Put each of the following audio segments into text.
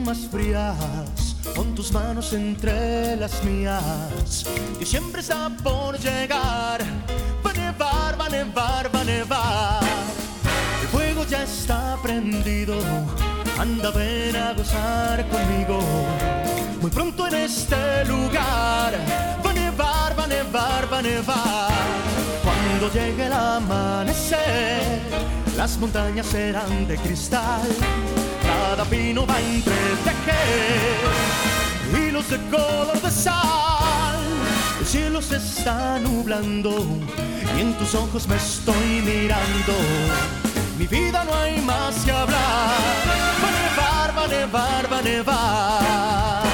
más frías, con tus manos entre las mías, y siempre está por llegar. Va a nevar, va a nevar, va a nevar. El fuego ya está prendido, anda, ven a gozar conmigo. Muy pronto en este lugar va a nevar, va a nevar, va a nevar. Cuando llegue el amanecer, las montañas serán de cristal. Cada pino va a entretejer hilos de color de sal. El cielo se está nublando y en tus ojos me estoy mirando. Mi vida no hay más que hablar. Va a nevar, va a nevar, va a nevar.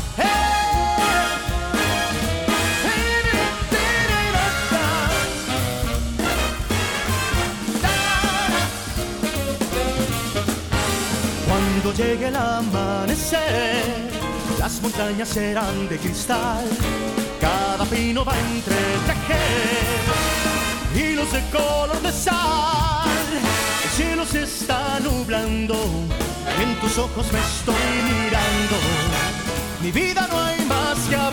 Cuando llegue el amanecer, las montañas serán de cristal. Cada pino va a entretejer hilos de color de sal. El cielo se está nublando, en tus ojos me estoy mirando. Mi vida no hay más que hablar.